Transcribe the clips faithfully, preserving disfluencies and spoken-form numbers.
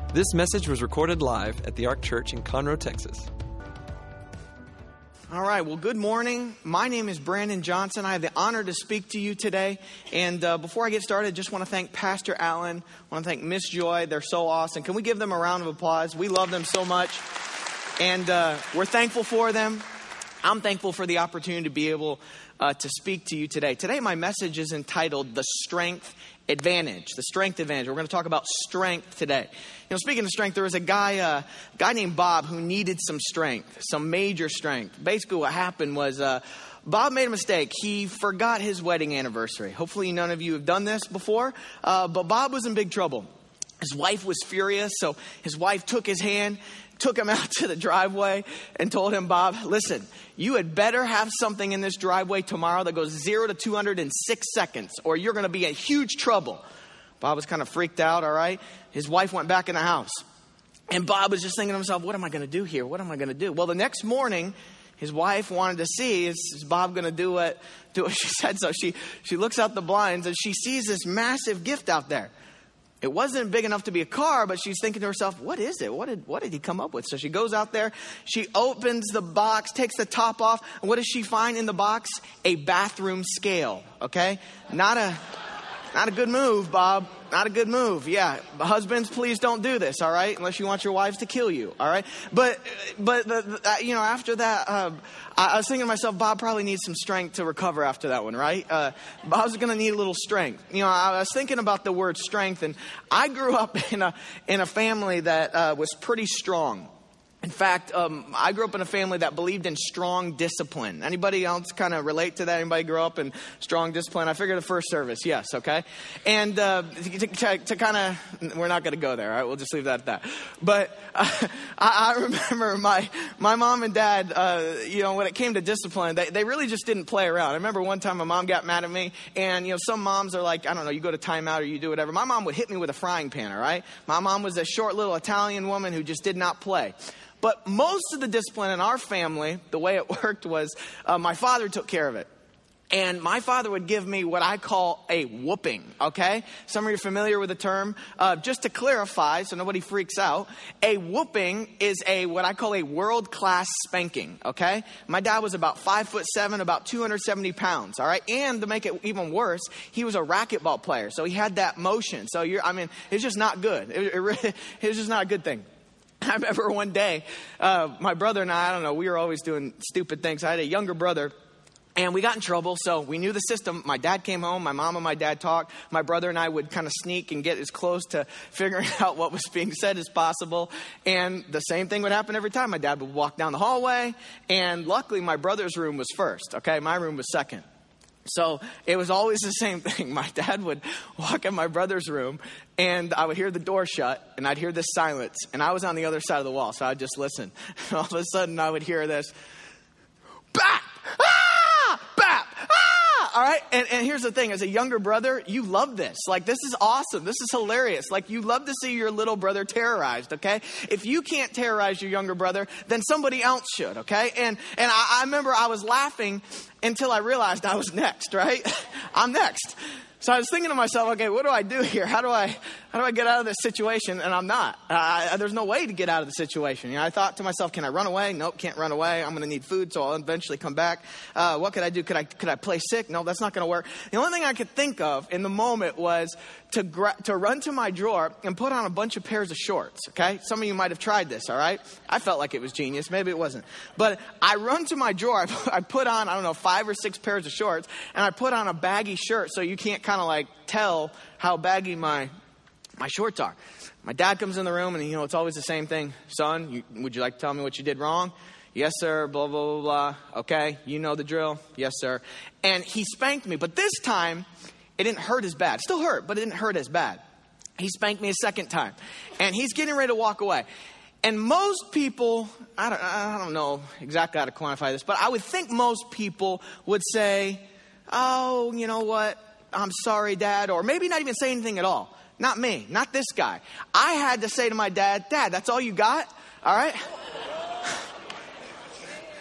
This message was recorded live at the Ark Church in Conroe, Texas. All right, well, good morning. My name is Brandon Johnson. I have the honor to speak to you today. And uh, before I get started, I just want to thank Pastor Allen. I want to thank Miss Joy. They're so awesome. Can we give them a round of applause? We love them so much. And uh, we're thankful for them. I'm thankful for the opportunity to be able uh, to speak to you today. Today, my message is entitled The Strength Advantage. The Strength Advantage. We're going to talk about strength today. You know, speaking of strength, there was a guy, uh, guy named Bob who needed some strength, some major strength. Basically, what happened was uh, Bob made a mistake. He forgot his wedding anniversary. Hopefully, none of you have done this before, uh, but Bob was in big trouble. His wife was furious, so his wife took his hand, took him out to the driveway and told him, Bob, listen, you had better have something in this driveway tomorrow that goes zero to two hundred in six seconds or you're going to be in huge trouble. Bob was kind of freaked out, all right? His wife went back in the house. And Bob was just thinking to himself, what am I going to do here? What am I going to do? Well, the next morning, his wife wanted to see, is, is Bob going to do what, do what she said? So she, she looks out the blinds and she sees this massive gift out there. It wasn't big enough to be a car, but she's thinking to herself, what is it? What did what did he come up with? So she goes out there, she opens the box, takes the top off, and what does she find in the box? A bathroom scale, okay? Not a not a good move, Bob. Not a good move. Yeah, husbands, please don't do this, all right? Unless you want your wives to kill you, all right? But, but the, the, you know, after that, uh, I, I was thinking to myself, Bob probably needs some strength to recover after that one, right? Uh, Bob's going to need a little strength. You know, I was thinking about the word strength, and I grew up in a in a family that uh, was pretty strong. In fact, um, I grew up in a family that believed in strong discipline. Anybody else kind of relate to that? Anybody grow up in strong discipline? I figured the first service, yes, okay? And uh, to, to, to kind of, we're not going to go there, all right? We'll just leave that at that. But uh, I, I remember my my mom and dad, uh, you know, when it came to discipline, they, they really just didn't play around. I remember one time my mom got mad at me, and, you know, some moms are like, I don't know, you go to timeout or you do whatever. My mom would hit me with a frying pan, all right? My mom was a short little Italian woman who just did not play. But most of the discipline in our family, the way it worked was uh, my father took care of it. And my father would give me what I call a whooping, okay? Some of you are familiar with the term. Uh, just to clarify, so nobody freaks out, a whooping is a what I call a world-class spanking, okay? My dad was about five foot seven, about two hundred seventy pounds, all right? And to make it even worse, he was a racquetball player, so he had that motion. So you're, I mean, it's just not good. It, it, really, it was just not a good thing. I remember one day, uh, my brother and I, I don't know, we were always doing stupid things. I had a younger brother, and we got in trouble, so we knew the system. My dad came home, my mom and my dad talked. My brother and I would kind of sneak and get as close to figuring out what was being said as possible. And the same thing would happen every time. My dad would walk down the hallway, and luckily my brother's room was first, okay? My room was second. So it was always the same thing. My dad would walk in my brother's room, and I would hear the door shut, and I'd hear this silence. And I was on the other side of the wall, so I'd just listen. And all of a sudden, I would hear this, bap, ah, bap, ah. All right, and, and here's the thing. As a younger brother, you love this. Like, this is awesome. This is hilarious. Like, you love to see your little brother terrorized, okay? If you can't terrorize your younger brother, then somebody else should, okay? And and I, I remember I was laughing until I realized I was next, right? I'm next. So I was thinking to myself, okay, what do I do here? How do I how do I get out of this situation? And I'm not. Uh, there's no way to get out of the situation. You know, I thought to myself, can I run away? Nope, can't run away. I'm going to need food, so I'll eventually come back. Uh, what could I do? Could I could I play sick? No, that's not going to work. The only thing I could think of in the moment was to gra- to run to my drawer and put on a bunch of pairs of shorts, okay? Some of you might have tried this, all right? I felt like it was genius. Maybe it wasn't. But I run to my drawer. I put on, I don't know, five or six pairs of shorts, and I put on a baggy shirt so you can't kind of like tell how baggy my my shorts are. My dad comes in the room, and, you know, it's always the same thing. Son, you, would you like to tell me what you did wrong? Yes, sir, blah, blah, blah, blah. Okay, you know the drill. Yes, sir. And he spanked me, but this time, it didn't hurt as bad. It still hurt, but it didn't hurt as bad. He spanked me a second time, and he's getting ready to walk away. And most people, I don't, I don't know exactly how to quantify this, but I would think most people would say, oh, you know what? I'm sorry, Dad, or maybe not even say anything at all. Not me, not this guy. I had to say to my dad, Dad, that's all you got? All right?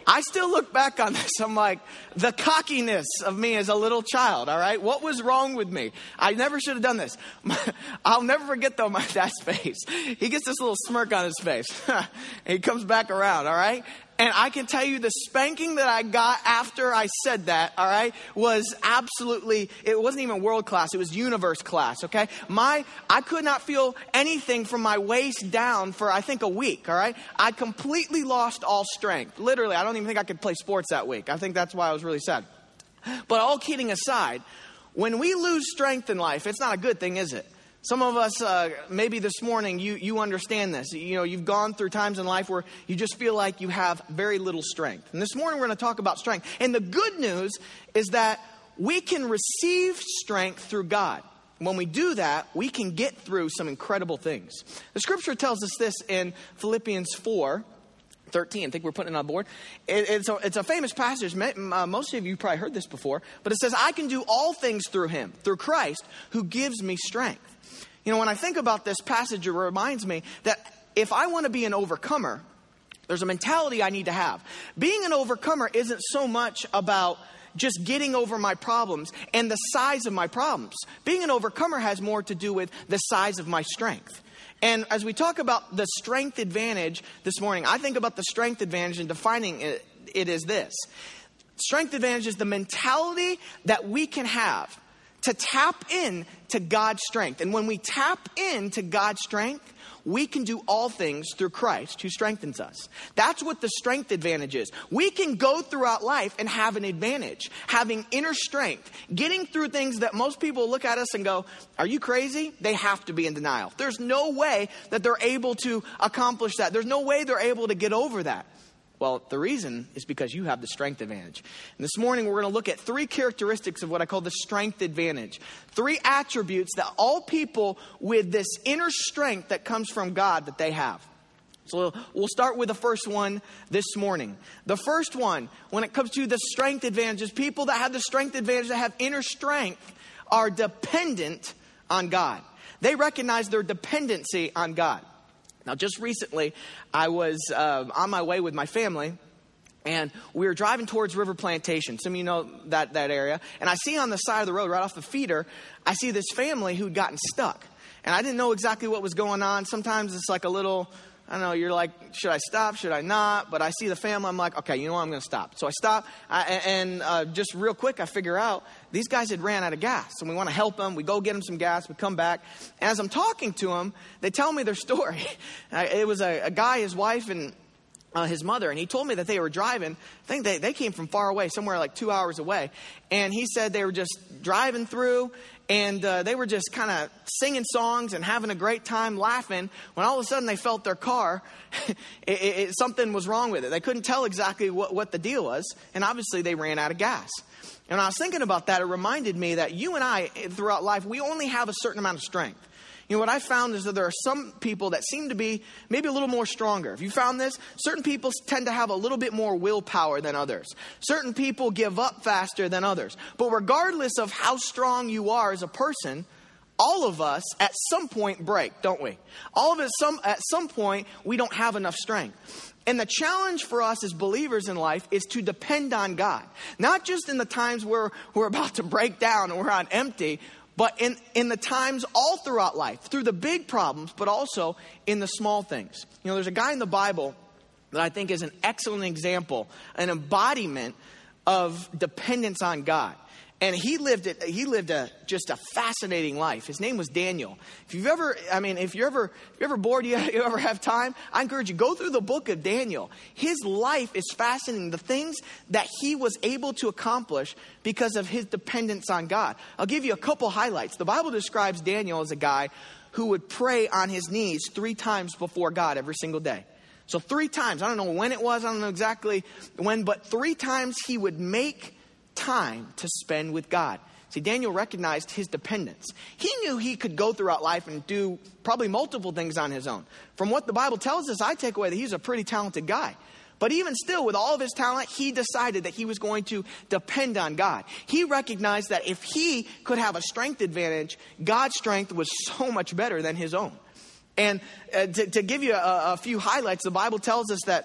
I still look back on this. I'm like, the cockiness of me as a little child, all right? What was wrong with me? I never should have done this. I'll never forget, though, my dad's face. He gets this little smirk on his face. And he comes back around, all right? And I can tell you the spanking that I got after I said that, all right, was absolutely, it wasn't even world class. It was universe class, okay? My, I could not feel anything from my waist down for, I think, a week, all right? I completely lost all strength. Literally, I don't even think I could play sports that week. I think that's why I was really sad. But all kidding aside, when we lose strength in life, it's not a good thing, is it? Some of us, uh, maybe this morning, you, you understand this. You know, you've gone through times in life where you just feel like you have very little strength. And this morning, we're going to talk about strength. And the good news is that we can receive strength through God. When we do that, we can get through some incredible things. The scripture tells us this in Philippians four thirteen. I think we're putting it on board. It, it's, a, it's a famous passage. Uh, most of you probably heard this before. But it says, I can do all things through him, through Christ, who gives me strength. You know, when I think about this passage, it reminds me that if I want to be an overcomer, there's a mentality I need to have. Being an overcomer isn't so much about just getting over my problems and the size of my problems. Being an overcomer has more to do with the size of my strength. And as we talk about the strength advantage this morning, I think about the strength advantage and defining it, it as this. Strength advantage is the mentality that we can have to tap in to God's strength. And when we tap into God's strength, we can do all things through Christ who strengthens us. That's what the strength advantage is. We can go throughout life and have an advantage, having inner strength, getting through things that most people look at us and go, are you crazy? They have to be in denial. There's no way that they're able to accomplish that. There's no way they're able to get over that. Well, the reason is because you have the strength advantage. And this morning, we're going to look at three characteristics of what I call the strength advantage. Three attributes that all people with this inner strength that comes from God that they have. So we'll start with the first one this morning. The first one, when it comes to the strength advantage, is people that have the strength advantage, that have inner strength, are dependent on God. They recognize their dependency on God. Now, just recently, I was uh, on my way with my family, and we were driving towards River Plantation. Some of you know that, that area. And I see on the side of the road, right off the feeder, I see this family who'd gotten stuck. And I didn't know exactly what was going on. Sometimes it's like a little, I don't know, you're like, should I stop? Should I not? But I see the family. I'm like, okay, you know what? I'm going to stop. So I stop. I, and uh, just real quick, I figure out these guys had ran out of gas. And we want to help them. We go get them some gas. We come back. And as I'm talking to them, they tell me their story. It was a, a guy, his wife, and uh, his mother. And he told me that they were driving. I think they, they came from far away, somewhere like two hours away. And he said they were just driving through. And uh, they were just kind of singing songs and having a great time laughing when all of a sudden they felt their car, it, it, something was wrong with it. They couldn't tell exactly what, what the deal was. And obviously they ran out of gas. And when I was thinking about that, it reminded me that you and I, throughout life, we only have a certain amount of strength. You know, what I found is that there are some people that seem to be maybe a little more stronger. Have you found this? Certain people tend to have a little bit more willpower than others. Certain people give up faster than others. But regardless of how strong you are as a person, all of us at some point break, don't we? All of us some, at some point, we don't have enough strength. And the challenge for us as believers in life is to depend on God. Not just in the times where we're about to break down and we're on empty, but in, in the times all throughout life, through the big problems, but also in the small things. You know, there's a guy in the Bible that I think is an excellent example, an embodiment of dependence on God. And he lived it. He lived a just a fascinating life. His name was Daniel. If you've ever, I mean, if you're ever, if you're ever bored, you, you ever have time, I encourage you, go through the book of Daniel. His life is fascinating. The things that he was able to accomplish because of his dependence on God. I'll give you a couple highlights. The Bible describes Daniel as a guy who would pray on his knees three times before God every single day. So three times. I don't know when it was. I don't know exactly when, but three times he would make time to spend with God. See, Daniel recognized his dependence. He knew he could go throughout life and do probably multiple things on his own. From what the Bible tells us, I take away that he's a pretty talented guy. But even still, with all of his talent, he decided that he was going to depend on God. He recognized that if he could have a strength advantage, God's strength was so much better than his own. And uh, to, to give you a, a few highlights, the Bible tells us that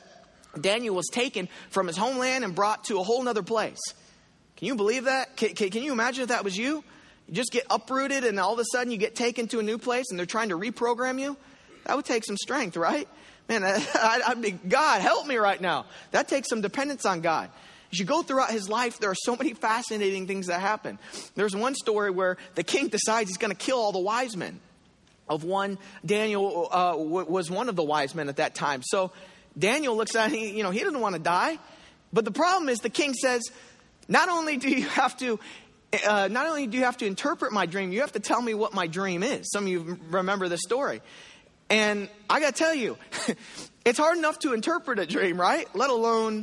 Daniel was taken from his homeland and brought to a whole nother place. Can you believe that? Can, can, can you imagine if that was you? You just get uprooted and all of a sudden you get taken to a new place and they're trying to reprogram you? That would take some strength, right? Man, I, I, I'd be, God, help me right now. That takes some dependence on God. As you go throughout his life, there are so many fascinating things that happen. There's one story where the king decides he's going to kill all the wise men. Of one, Daniel uh, w- was one of the wise men at that time. So Daniel looks at it, you know, he doesn't want to die. But the problem is the king says, not only do you have to, uh, not only do you have to interpret my dream, you have to tell me what my dream is. Some of you remember this story. And I got to tell you, it's hard enough to interpret a dream, right? Let alone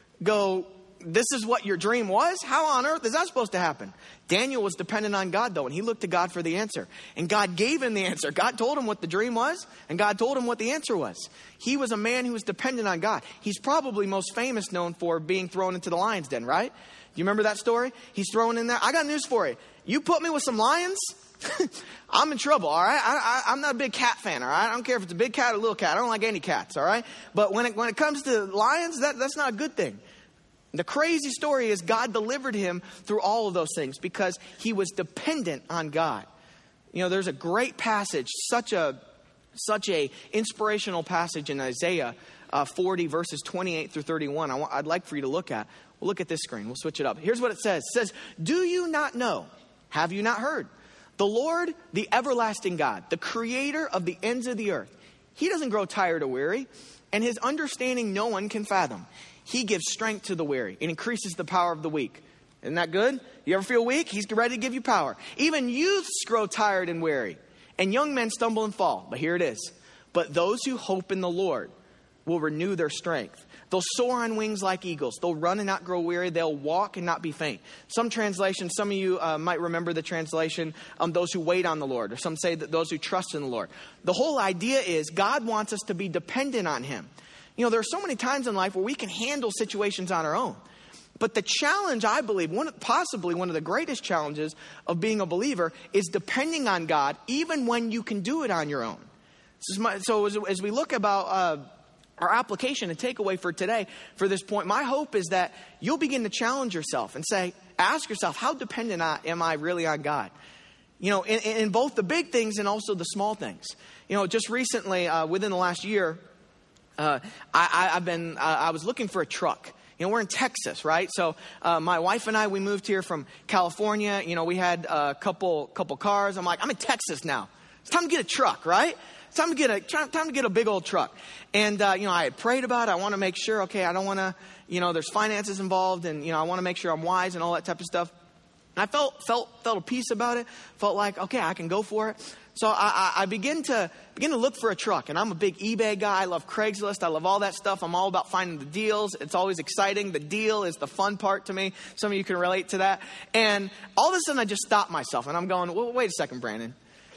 go, this is what your dream was? How on earth is that supposed to happen? Daniel was dependent on God, though, and he looked to God for the answer. And God gave him the answer. God told him what the dream was, and God told him what the answer was. He was a man who was dependent on God. He's probably most famous known for being thrown into the lion's den, right? Do you remember that story? He's thrown in there. I got news for you. You put me with some lions, I'm in trouble, all right? I, I, I'm not a big cat fan, all right? I don't care if it's a big cat or a little cat. I don't like any cats, all right? But when it, when it comes to lions, that, that's not a good thing. The crazy story is God delivered him through all of those things because he was dependent on God. You know, there's a great passage, such a such a inspirational passage in Isaiah uh, forty, verses twenty-eight through thirty-one. I want, I'd like for you to look at. We'll look at this screen. We'll switch it up. Here's what it says. It says, do you not know? Have you not heard? The Lord, the everlasting God, the creator of the ends of the earth, he doesn't grow tired or weary, and his understanding no one can fathom. He gives strength to the weary and increases the power of the weak. Isn't that good? You ever feel weak? He's ready to give you power. Even youths grow tired and weary, and young men stumble and fall. But here it is. But those who hope in the Lord will renew their strength. They'll soar on wings like eagles. They'll run and not grow weary. They'll walk and not be faint. Some translations, some of you uh, might remember the translation, um, those who wait on the Lord. Or some say that those who trust in the Lord. The whole idea is God wants us to be dependent on him. You know, there are so many times in life where we can handle situations on our own. But the challenge, I believe, one, possibly one of the greatest challenges of being a believer is depending on God, even when you can do it on your own. This is my, so as, as we look about uh, our application and takeaway for today, for this point, my hope is that you'll begin to challenge yourself and say, ask yourself, how dependent am I really on God? You know, in, in both the big things and also the small things. You know, just recently, uh, within the last year, uh, I, I, I've been, uh, I was looking for a truck. You know, we're in Texas, right? So uh, my wife and I, we moved here from California. You know, we had a couple couple cars. I'm like, I'm in Texas now. It's time to get a truck, right? It's time to get a time to get a big old truck. And uh, you know, I had prayed about it. I want to make sure. Okay, I don't want to. You know, there's finances involved, and you know, I want to make sure I'm wise and all that type of stuff. And I felt felt felt a peace about it. Felt like, okay, I can go for it. So I, I, I begin to begin to look for a truck, and I'm a big eBay guy. I love Craigslist. I love all that stuff. I'm all about finding the deals. It's always exciting. The deal is the fun part to me. Some of you can relate to that. And all of a sudden, I just stopped myself, and I'm going, well, wait a second, Brandon.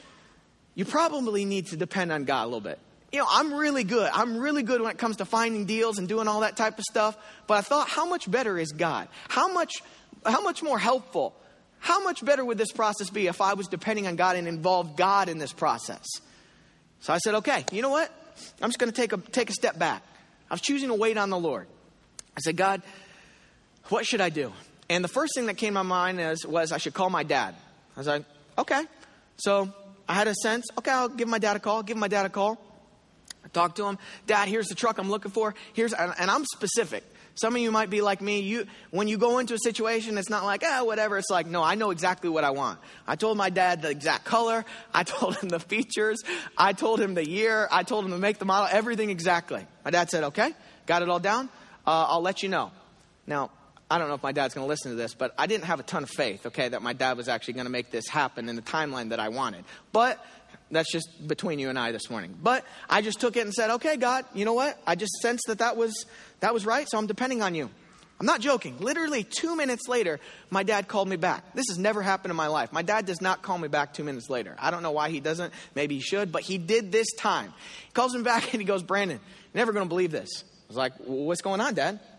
You probably need to depend on God a little bit. You know, I'm really good. I'm really good when it comes to finding deals and doing all that type of stuff. But I thought, how much better is God? How much, how much more helpful? How much better would this process be if I was depending on God and involved God in this process? So I said, okay, you know what? I'm just going to take a take a step back. I was choosing to wait on the Lord. I said, God, what should I do? And the first thing that came to my mind is, was I should call my dad. I was like, okay. So I had a sense, okay, I'll give my dad a call. Give my dad a call. I talked to him. Dad, here's the truck I'm looking for. Here's, and, and I'm specific. Some of you might be like me. You, when you go into a situation, it's not like, ah, oh, whatever. It's like, no, I know exactly what I want. I told my dad the exact color. I told him the features. I told him the year. I told him to make the model, everything exactly. My dad said, okay, got it all down. Uh, I'll let you know. Now, I don't know if my dad's going to listen to this, but I didn't have a ton of faith, okay, that my dad was actually going to make this happen in the timeline that I wanted. But that's just between you and I this morning. But I just took it and said, okay, God, you know what? I just sensed that that was, that was right, so I'm depending on you. I'm not joking. Literally two minutes later, my dad called me back. This has never happened in my life. My dad does not call me back two minutes later. I don't know why he doesn't. Maybe he should, but he did this time. He calls me back and he goes, Brandon, you're never going to believe this. I was like, well, what's going on, Dad?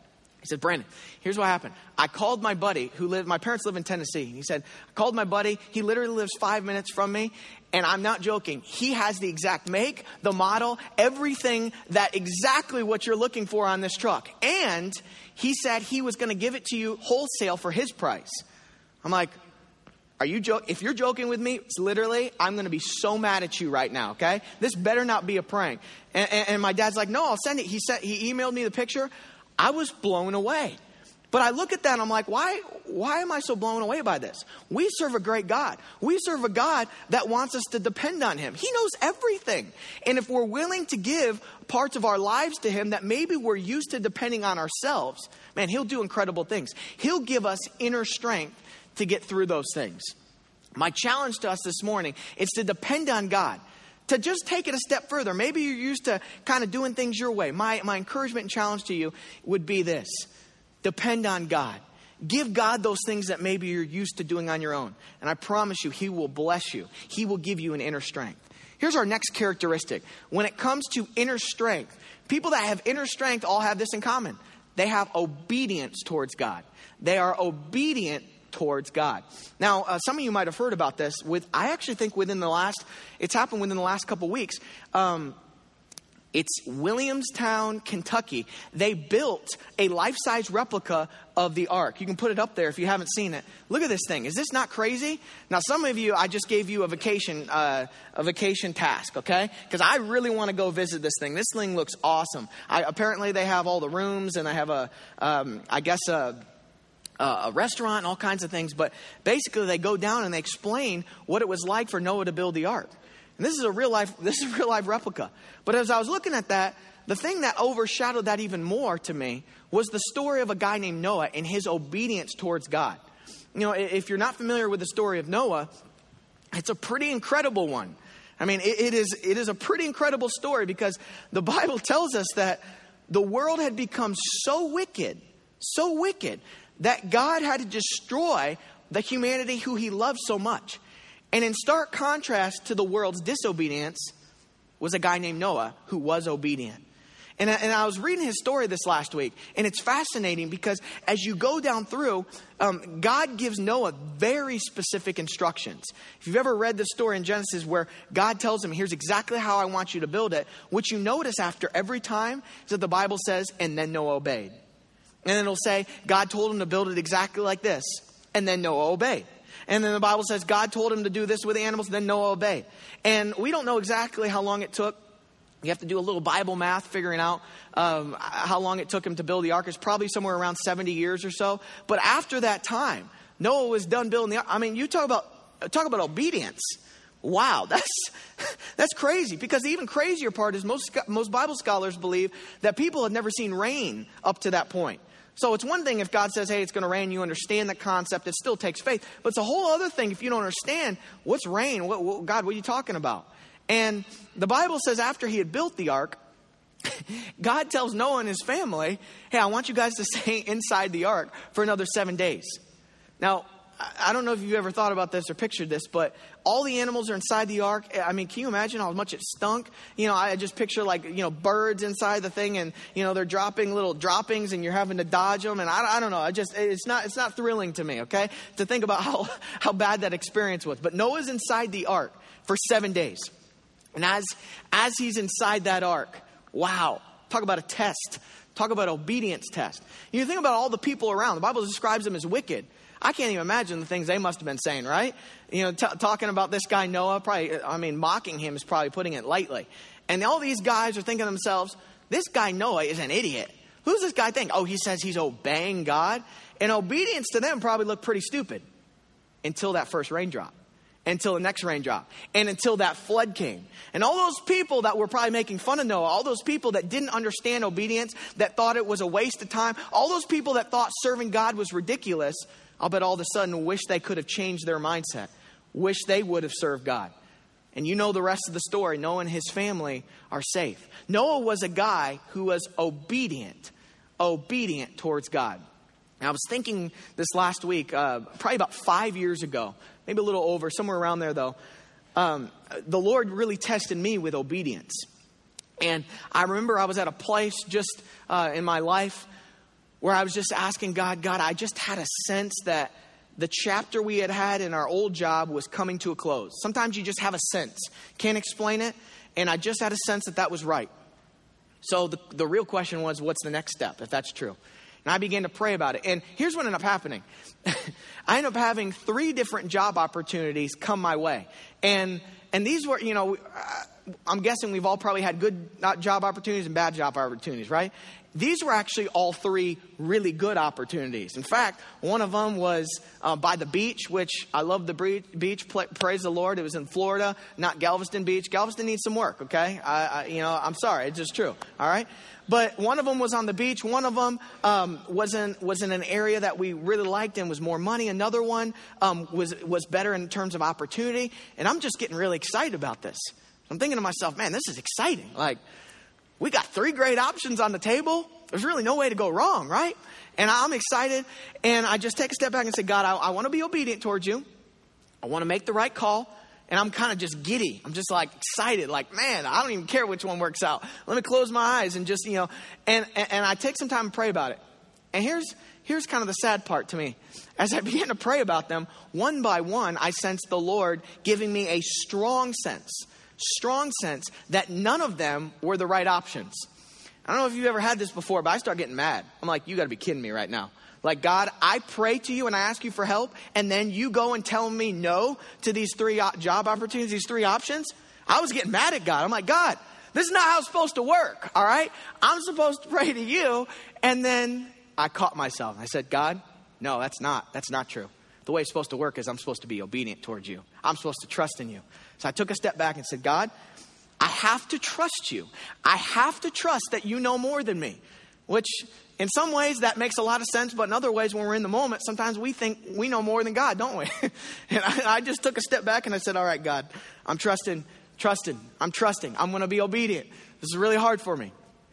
He said, Brandon, here's what happened. I called my buddy who lived, my parents live in Tennessee. He said, I called my buddy. He literally lives five minutes from me. And I'm not joking. He has the exact make, the model, everything that exactly what you're looking for on this truck. And he said he was going to give it to you wholesale for his price. I'm like, are you joking? If you're joking with me, it's literally, I'm going to be so mad at you right now. Okay. This better not be a prank. And, and, and my dad's like, no, I'll send it. He said, he emailed me the picture. I was blown away. But I look at that and I'm like, why, why am I so blown away by this? We serve a great God. We serve a God that wants us to depend on him. He knows everything. And if we're willing to give parts of our lives to him that maybe we're used to depending on ourselves, man, he'll do incredible things. He'll give us inner strength to get through those things. My challenge to us this morning is to depend on God. To just take it a step further. Maybe you're used to kind of doing things your way. My, my encouragement and challenge to you would be this. Depend on God. Give God those things that maybe you're used to doing on your own. And I promise you, he will bless you. He will give you an inner strength. Here's our next characteristic. When it comes to inner strength, people that have inner strength all have this in common. They have obedience towards God. They are obedient towards God. Now, uh, some of you might have heard about this. With I actually think within the last, it's happened within the last couple weeks. Um, it's Williamstown, Kentucky. They built a life-size replica of the ark. You can put it up there if you haven't seen it. Look at this thing. Is this not crazy? Now, some of you, I just gave you a vacation, uh, a vacation task, okay? Because I really want to go visit this thing. This thing looks awesome. I, apparently, they have all the rooms, and I have a, um, I guess a. Uh, a restaurant and all kinds of things. But basically they go down and they explain what it was like for Noah to build the ark. And this is a real life, this is a real life replica. But as I was looking at that, the thing that overshadowed that even more to me was the story of a guy named Noah and his obedience towards God. You know, if you're not familiar with the story of Noah, it's a pretty incredible one. I mean, it, it is, it is a pretty incredible story because the Bible tells us that the world had become so wicked, so wicked, that God had to destroy the humanity who he loved so much. And in stark contrast to the world's disobedience was a guy named Noah who was obedient. And, and I was reading his story this last week, and it's fascinating because as you go down through, um, God gives Noah very specific instructions. If you've ever read the story in Genesis where God tells him, here's exactly how I want you to build it, what you notice after every time is that the Bible says, and then Noah obeyed. And then it'll say, God told him to build it exactly like this. And then Noah obeyed. And then the Bible says, God told him to do this with the animals. Then Noah obeyed. And we don't know exactly how long it took. You have to do a little Bible math figuring out um, how long it took him to build the ark. It's probably somewhere around seventy years or so. But after that time, Noah was done building the ark. I mean, you talk about, talk about obedience. Wow, that's that's crazy. Because the even crazier part is most, most Bible scholars believe that people had never seen rain up to that point. So it's one thing if God says, hey, it's going to rain, you understand the concept, it still takes faith. But it's a whole other thing if you don't understand what's rain, what, what, God, what are you talking about? And the Bible says after he had built the ark, God tells Noah and his family, hey, I want you guys to stay inside the ark for another seven days. Now, I don't know if you've ever thought about this or pictured this, but all the animals are inside the ark. I mean, can you imagine how much it stunk? You know, I just picture like, you know, birds inside the thing and, you know, they're dropping little droppings and you're having to dodge them. And I, I don't know. I just, it's not, it's not thrilling to me. Okay. To think about how, how bad that experience was. But Noah's inside the ark for seven days. And as, as he's inside that ark, wow, talk about a test. Talk about obedience test. You think about all the people around. The Bible describes them as wicked. I can't even imagine the things they must have been saying, right? You know, t- talking about this guy Noah, probably, I mean, mocking him is probably putting it lightly. And all these guys are thinking to themselves, this guy Noah is an idiot. Who's this guy think? Oh, he says he's obeying God. And obedience to them probably looked pretty stupid until that first raindrop, until the next raindrop, and until that flood came. And all those people that were probably making fun of Noah, all those people that didn't understand obedience, that thought it was a waste of time, all those people that thought serving God was ridiculous, I'll bet all of a sudden wish they could have changed their mindset. Wish they would have served God. And you know the rest of the story. Noah and his family are safe. Noah was a guy who was obedient. Obedient towards God. And I was thinking this last week, uh, probably about five years ago. Maybe a little over, somewhere around there though. Um, the Lord really tested me with obedience. And I remember I was at a place just uh, in my life where I was just asking God, God, I just had a sense that the chapter we had had in our old job was coming to a close. Sometimes you just have a sense. Can't explain it. And I just had a sense that that was right. So the, the real question was, what's the next step, if that's true? And I began to pray about it. And here's what ended up happening. I ended up having three different job opportunities come my way. And and these were, you know, I'm guessing we've all probably had good job opportunities and bad job opportunities, right? These were actually all three really good opportunities. In fact, one of them was uh, by the beach, which I love the beach. Praise the Lord. It was in Florida, not Galveston Beach. Galveston needs some work, okay? I, I, you know, I'm sorry. It's just true, all right? But one of them was on the beach. One of them um, was in was in an area that we really liked and was more money. Another one um, was was better in terms of opportunity. And I'm just getting really excited about this. I'm thinking to myself, man, this is exciting. Like, we got three great options on the table. There's really no way to go wrong, right? And I'm excited. And I just take a step back and say, God, I, I want to be obedient towards you. I want to make the right call. And I'm kind of just giddy. I'm just like excited. Like, man, I don't even care which one works out. Let me close my eyes and just, you know, and, and, and I take some time and pray about it. And here's, here's kind of the sad part to me. As I began to pray about them, one by one, I sensed the Lord giving me a strong sense, strong sense that none of them were the right options. I don't know if you've ever had this before, but I start getting mad. I'm like, you got to be kidding me right now. Like, God, I pray to you and I ask you for help, and then you go and tell me no to these three job opportunities, these three options. I was getting mad at God. I'm like, God, this is not how it's supposed to work, all right? I'm supposed to pray to you. And then I caught myself. I said, God, no, that's not. That's not true. The way it's supposed to work is I'm supposed to be obedient towards you. I'm supposed to trust in you. So I took a step back and said, God, I have to trust you. I have to trust that you know more than me, which in some ways that makes a lot of sense. But in other ways, when we're in the moment, sometimes we think we know more than God, don't we? And I, I just took a step back and I said, all right, God, I'm trusting, trusting, I'm trusting. I'm going to be obedient. This is really hard for me.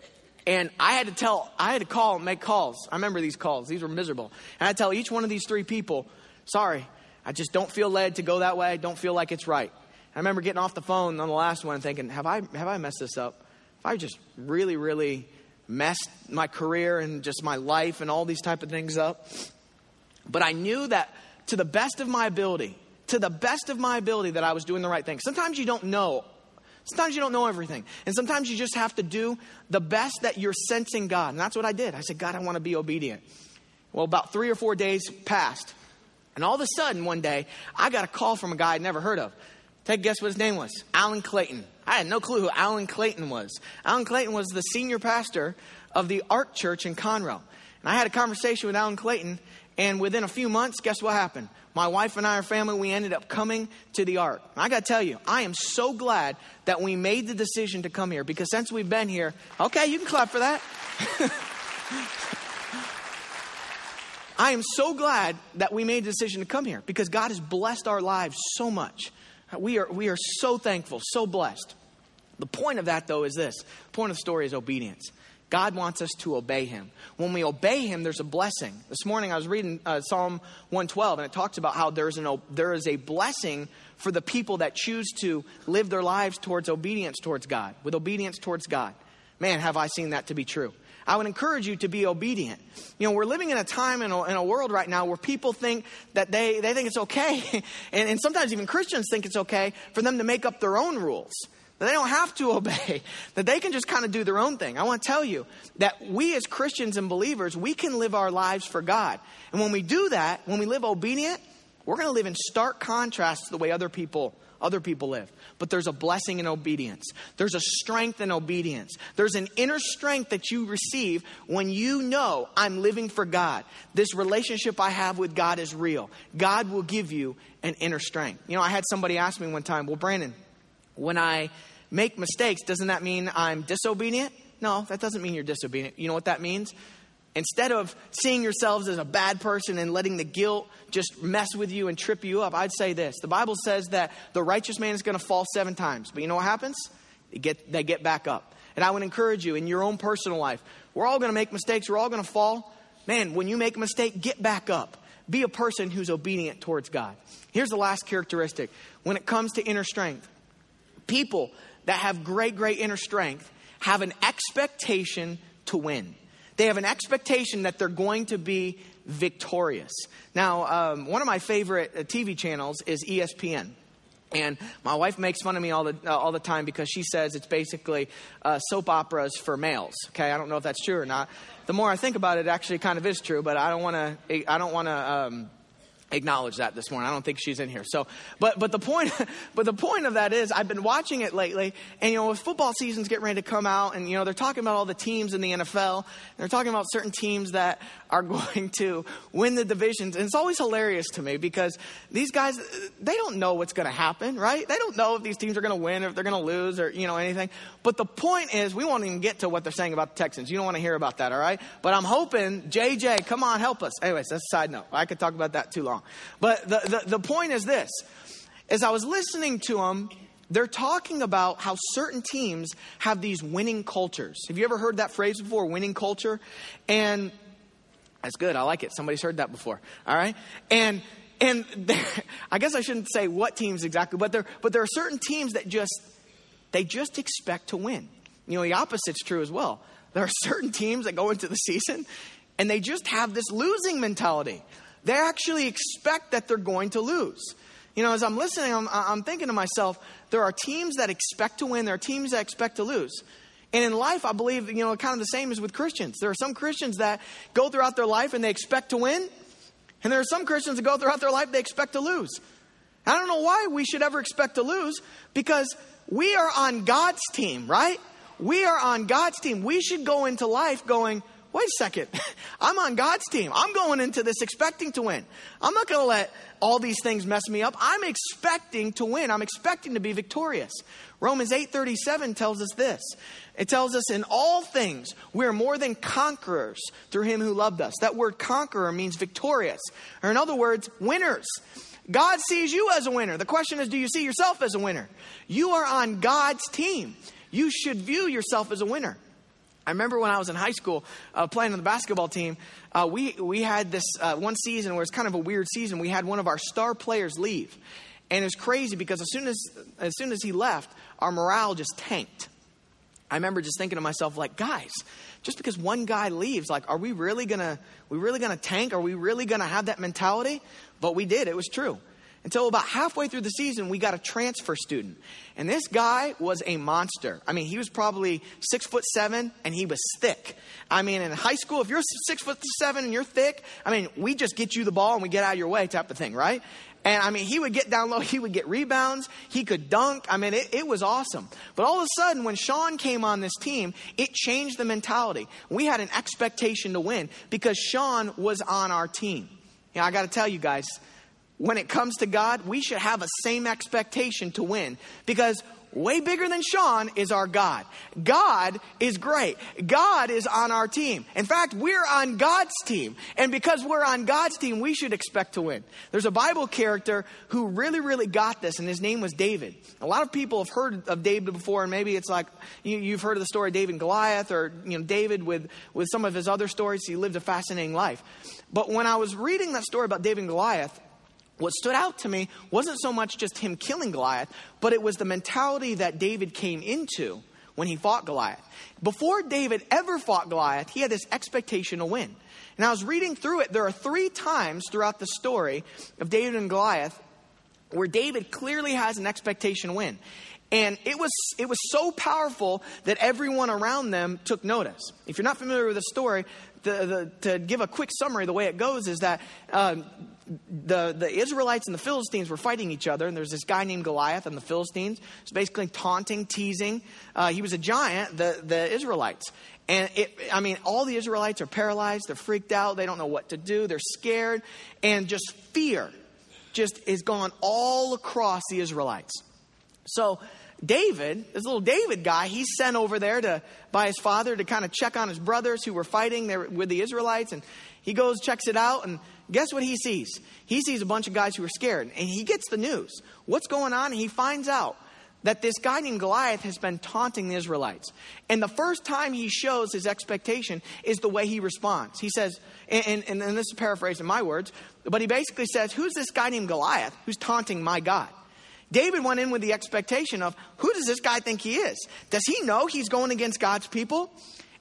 And I had to tell, I had to call and make calls. I remember these calls. These were miserable. And I tell each one of these three people, sorry, I just don't feel led to go that way. I don't feel like it's right. I remember getting off the phone on the last one and thinking, have I have I messed this up? Have I just really, really messed my career and just my life and all these type of things up? But I knew that to the best of my ability, to the best of my ability that I was doing the right thing. Sometimes you don't know. Sometimes you don't know everything. And sometimes you just have to do the best that you're sensing God. And that's what I did. I said, God, I want to be obedient. Well, about three or four days passed. And all of a sudden, one day, I got a call from a guy I'd never heard of. Take a guess what his name was. Alan Clayton. I had no clue who Alan Clayton was. Alan Clayton was the senior pastor of the Ark Church in Conroe. And I had a conversation with Alan Clayton. And within a few months, guess what happened? My wife and I, our family, we ended up coming to the Ark. And I got to tell you, I am so glad that we made the decision to come here. Because since we've been here, okay, you can clap for that. I am so glad that we made the decision to come here. Because God has blessed our lives so much. We are we are so thankful, so blessed. The point of that, though, is this. The point of the story is obedience. God wants us to obey him. When we obey him, there's a blessing. This morning I was reading uh, Psalm one twelve, and it talks about how there's an, there is a blessing for the people that choose to live their lives towards obedience towards God, with obedience towards God. Man, have I seen that to be true. I would encourage you to be obedient. You know, we're living in a time in a, in a world right now where people think that they, they think it's okay. and, and sometimes even Christians think it's okay for them to make up their own rules. That they don't have to obey. That they can just kind of do their own thing. I want to tell you that we as Christians and believers, we can live our lives for God. And when we do that, when we live obedient, we're going to live in stark contrast to the way other people Other people live. But there's a blessing in obedience. There's a strength in obedience. There's an inner strength that you receive when you know I'm living for God. This relationship I have with God is real. God will give you an inner strength. You know, I had somebody ask me one time, well, Brandon, when I make mistakes, doesn't that mean I'm disobedient? No, that doesn't mean you're disobedient. You know what that means? Instead of seeing yourselves as a bad person and letting the guilt just mess with you and trip you up, I'd say this. The Bible says that the righteous man is going to fall seven times. But you know what happens? They get, they get back up. And I would encourage you in your own personal life. We're all going to make mistakes. We're all going to fall. Man, when you make a mistake, get back up. Be a person who's obedient towards God. Here's the last characteristic. When it comes to inner strength, people that have great, great inner strength have an expectation to win. They have an expectation that they're going to be victorious. Now, um, one of my favorite uh, T V channels is E S P N. And my wife makes fun of me all the uh, all the time because she says it's basically uh, soap operas for males. Okay, I don't know if that's true or not. The more I think about it, it actually kind of is true. But I don't want to. I don't want to. Um, acknowledge that this morning. I don't think she's in here. So, but but the point, but the point of that is, I've been watching it lately, and you know, with football seasons getting ready to come out, and you know, they're talking about all the teams in the N F L. And they're talking about certain teams that are going to win the divisions, and it's always hilarious to me because these guys, they don't know what's going to happen, right? They don't know if these teams are going to win, or if they're going to lose, or you know, anything. But the point is, we won't even get to what they're saying about the Texans. You don't want to hear about that, all right? But I'm hoping, J J, come on, help us. Anyways, that's a side note. I could talk about that too long. But the, the, the point is this. As I was listening to them, they're talking about how certain teams have these winning cultures. Have you ever heard that phrase before, winning culture? And that's good. I like it. Somebody's heard that before. All right? And and I guess I shouldn't say what teams exactly, but there, but there are certain teams that just, they just expect to win. You know, the opposite's true as well. There are certain teams that go into the season and they just have this losing mentality. They actually expect that they're going to lose. You know, as I'm listening, I'm, I'm thinking to myself, there are teams that expect to win. There are teams that expect to lose. And in life, I believe, you know, kind of the same as with Christians. There are some Christians that go throughout their life and they expect to win. And there are some Christians that go throughout their life, they expect to lose. I don't know why we should ever expect to lose, because we are on God's team, right? We are on God's team. We should go into life going, wait a second, I'm on God's team. I'm going into this expecting to win. I'm not going to let all these things mess me up. I'm expecting to win. I'm expecting to be victorious. Romans eight thirty-seven tells us this. It tells us in all things, we are more than conquerors through him who loved us. That word conqueror means victorious. Or in other words, winners. God sees you as a winner. The question is, do you see yourself as a winner? You are on God's team. You should view yourself as a winner. I remember when I was in high school uh, playing on the basketball team, uh, we, we had this uh, one season where it's kind of a weird season. We had one of our star players leave. And it was crazy because as soon as, as soon as he left, our morale just tanked. I remember just thinking to myself, like, guys, just because one guy leaves, like, are we really going to, we really going to tank? Are we really going to have that mentality? But we did. It was true. Until about halfway through the season, we got a transfer student. And this guy was a monster. I mean, he was probably six foot seven and he was thick. I mean, in high school, if you're six foot seven and you're thick, I mean, we just get you the ball and we get out of your way type of thing, right? And I mean, he would get down low, he would get rebounds, he could dunk. I mean, it, it was awesome. But all of a sudden, when Sean came on this team, it changed the mentality. We had an expectation to win because Sean was on our team. You know, I got to tell you guys, when it comes to God, we should have a same expectation to win, because way bigger than Sean is our God. God is great. God is on our team. In fact, we're on God's team. And because we're on God's team, we should expect to win. There's a Bible character who really, really got this, and his name was David. A lot of people have heard of David before, and maybe it's like you, you've heard of the story of David and Goliath, or you know David with, with some of his other stories. He lived a fascinating life. But when I was reading that story about David and Goliath, what stood out to me wasn't so much just him killing Goliath, but it was the mentality that David came into when he fought Goliath. Before David ever fought Goliath, he had this expectation to win. And I was reading through it. There are three times throughout the story of David and Goliath where David clearly has an expectation to win. And it was it was so powerful that everyone around them took notice. If you're not familiar with the story, the, the, to give a quick summary, the way it goes is that um, the, the Israelites and the Philistines were fighting each other. And there's this guy named Goliath and the Philistines. It's basically taunting, teasing. Uh, he was a giant, the, the Israelites. And it, I mean, all the Israelites are paralyzed. They're freaked out. They don't know what to do. They're scared. And just fear just is gone all across the Israelites. So David, this little David guy, he's sent over there to by his father to kind of check on his brothers who were fighting there with the Israelites. And he goes, checks it out, and guess what he sees? He sees a bunch of guys who are scared, and he gets the news. What's going on? And he finds out that this guy named Goliath has been taunting the Israelites. And the first time he shows his expectation is the way he responds. He says, and, and, and this is paraphrasing my words, but he basically says, who's this guy named Goliath who's taunting my God? David went in with the expectation of, who does this guy think he is? Does he know he's going against God's people?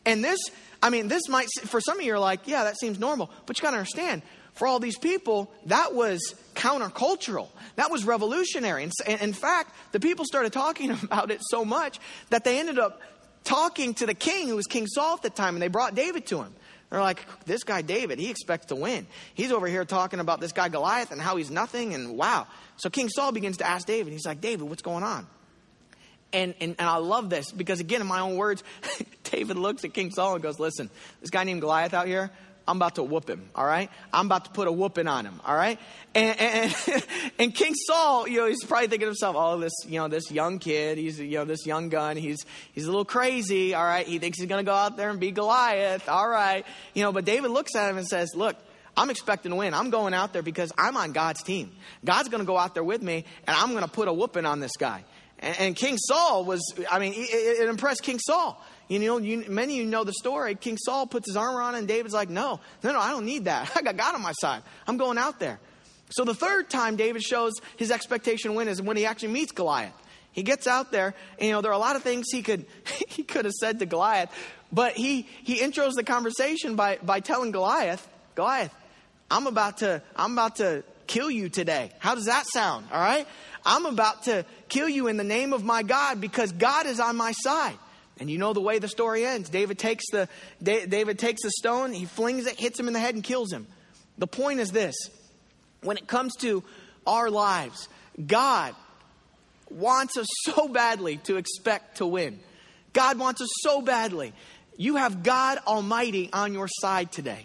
And this, I mean, this might, for some of you are like, yeah, that seems normal. But you got to understand, for all these people, that was countercultural. That was revolutionary. And in fact, the people started talking about it so much that they ended up talking to the king, who was King Saul at the time, and they brought David to him. They're like, this guy David, he expects to win. He's over here talking about this guy Goliath and how he's nothing, and wow. So King Saul begins to ask David. He's like, David, what's going on? And, and and I love this because, again, in my own words, David looks at King Saul and goes, listen, this guy named Goliath out here, I'm about to whoop him, all right? I'm about to put a whooping on him, all right? And, and, and King Saul, you know, he's probably thinking to himself, oh, this, you know, this young kid, he's, you know, this young gun, he's he's a little crazy, all right? He thinks he's going to go out there and be Goliath, all right? You know, but David looks at him and says, look, I'm expecting to win. I'm going out there because I'm on God's team. God's going to go out there with me, and I'm going to put a whooping on this guy. And, and King Saul was, I mean, it, it impressed King Saul. You know, you, many of you know the story. King Saul puts his armor on, and David's like, no, no, no, I don't need that. I got God on my side. I'm going out there. So the third time David shows his expectation win is when he actually meets Goliath. He gets out there, and, you know, there are a lot of things he could he could have said to Goliath, but he he intros the conversation by by telling Goliath, Goliath, I'm about to I'm about to kill you today. How does that sound? All right, I'm about to kill you in the name of my God because God is on my side. And you know the way the story ends. David takes the David takes the stone, he flings it, hits him in the head, and kills him. The point is this: when it comes to our lives, God wants us so badly to expect to win. God wants us so badly. You have God Almighty on your side today.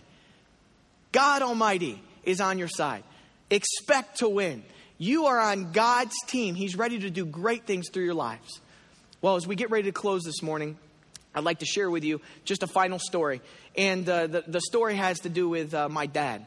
God Almighty is on your side. Expect to win. You are on God's team. He's ready to do great things through your lives. Well, as we get ready to close this morning, I'd like to share with you just a final story. And uh, the, the story has to do with uh, my dad.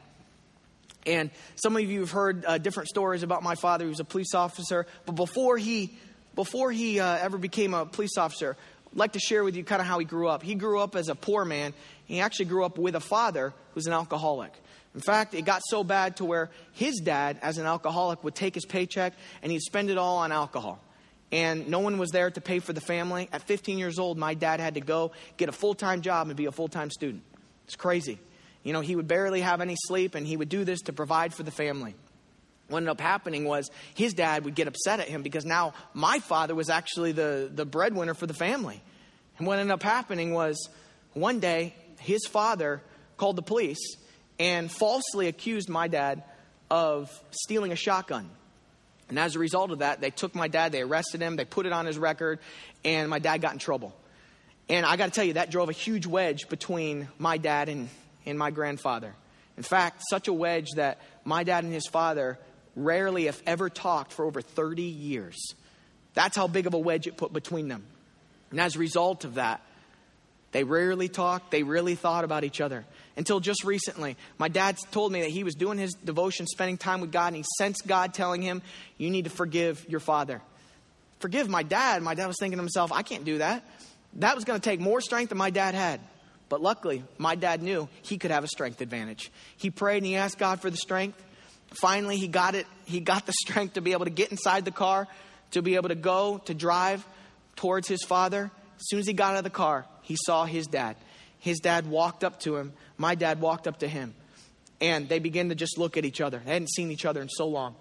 And some of you have heard uh, different stories about my father. He was a police officer. But before he before he uh, ever became a police officer, I'd like to share with you kind of how he grew up. He grew up as a poor man. He actually grew up with a father who's an alcoholic. In fact, it got so bad to where his dad, as an alcoholic, would take his paycheck and he'd spend it all on alcohol. And no one was there to pay for the family. At fifteen years old, my dad had to go get a full-time job and be a full-time student. It's crazy. You know, he would barely have any sleep, and he would do this to provide for the family. What ended up happening was his dad would get upset at him because now my father was actually the, the breadwinner for the family. And what ended up happening was one day his father called the police and falsely accused my dad of stealing a shotgun. And as a result of that, they took my dad, they arrested him, they put it on his record, and my dad got in trouble. And I got to tell you, that drove a huge wedge between my dad and, and my grandfather. In fact, such a wedge that my dad and his father rarely, if ever, talked for over thirty years. That's how big of a wedge it put between them. And as a result of that, they rarely talked. They really thought about each other. Until just recently, my dad told me that he was doing his devotion, spending time with God, and he sensed God telling him, you need to forgive your father. Forgive my dad. My dad was thinking to himself, I can't do that. That was going to take more strength than my dad had. But luckily, my dad knew he could have a strength advantage. He prayed and he asked God for the strength. Finally, he got it. He got the strength to be able to get inside the car, to be able to go, to drive towards his father. As soon as he got out of the car, he saw his dad. His dad walked up to him. My dad walked up to him. And they began to just look at each other. They hadn't seen each other in so long.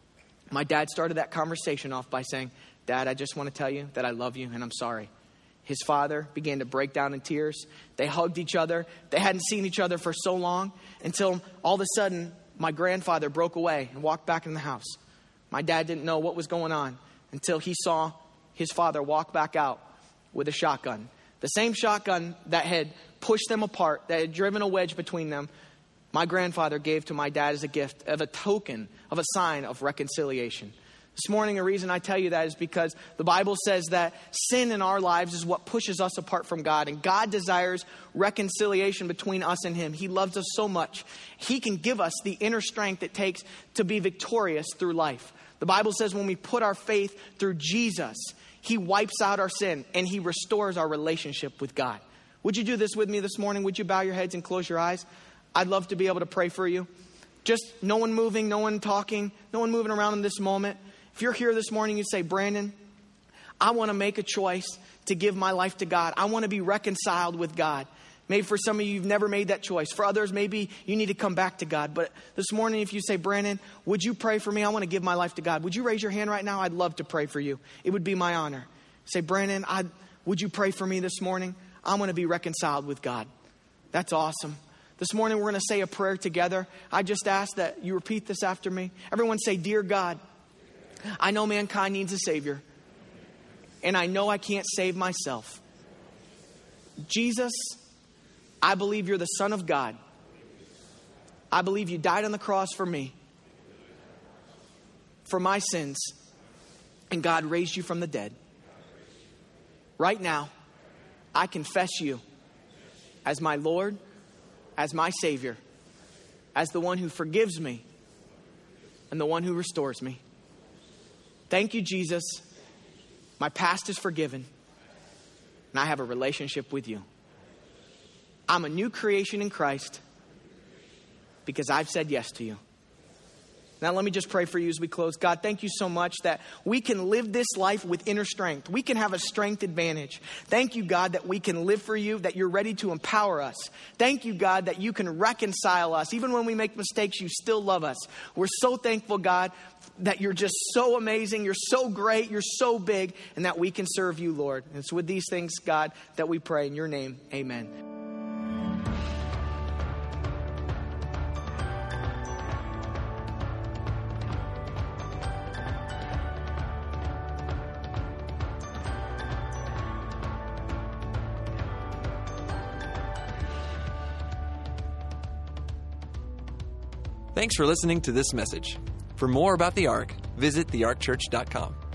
My dad started that conversation off by saying, Dad, I just want to tell you that I love you and I'm sorry. His father began to break down in tears. They hugged each other. They hadn't seen each other for so long until all of a sudden my grandfather broke away and walked back in the house. My dad didn't know what was going on until he saw his father walk back out with a shotgun. The same shotgun that had pushed them apart, that had driven a wedge between them, my grandfather gave to my dad as a gift, of a token, of a sign of reconciliation. This morning, the reason I tell you that is because the Bible says that sin in our lives is what pushes us apart from God. And God desires reconciliation between us and him. He loves us so much. He can give us the inner strength it takes to be victorious through life. The Bible says when we put our faith through Jesus, he wipes out our sin and he restores our relationship with God. Would you do this with me this morning? Would you bow your heads and close your eyes? I'd love to be able to pray for you. Just no one moving, no one talking, no one moving around in this moment. If you're here this morning, you say, Brandon, I want to make a choice to give my life to God. I want to be reconciled with God. Maybe for some of you, you've never made that choice. For others, maybe you need to come back to God. But this morning, if you say, Brandon, would you pray for me? I want to give my life to God. Would you raise your hand right now? I'd love to pray for you. It would be my honor. Say, Brandon, I would you pray for me this morning? I want to be reconciled with God. That's awesome. This morning, we're going to say a prayer together. I just ask that you repeat this after me. Everyone say, Dear God, I know mankind needs a Savior. And I know I can't save myself. Jesus, I believe you're the Son of God. I believe you died on the cross for me, for my sins, and God raised you from the dead. Right now, I confess you as my Lord, as my Savior, as the one who forgives me and the one who restores me. Thank you, Jesus. My past is forgiven, and I have a relationship with you. I'm a new creation in Christ because I've said yes to you. Now, let me just pray for you as we close. God, thank you so much that we can live this life with inner strength. We can have a strength advantage. Thank you, God, that we can live for you, that you're ready to empower us. Thank you, God, that you can reconcile us. Even when we make mistakes, you still love us. We're so thankful, God, that you're just so amazing. You're so great. You're so big, and that we can serve you, Lord. And it's with these things, God, that we pray in your name. Amen. Thanks for listening to this message. For more about the Ark, visit the ark church dot com.